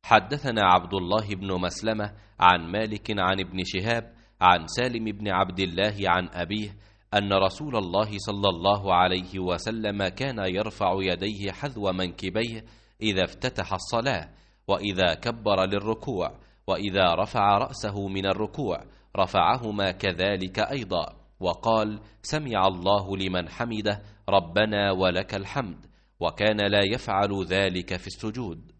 حدثنا عبد الله بن مسلمة عن مالك عن ابن شهاب عن سالم بن عبد الله عن أبيه أن رسول الله صلى الله عليه وسلم كان يرفع يديه حذو منكبيه إذا افتتح الصلاة، وإذا كبر للركوع، وإذا رفع رأسه من الركوع رفعهما كذلك أيضا، وقال: سمع الله لمن حمده ربنا ولك الحمد، وكان لا يفعل ذلك في السجود.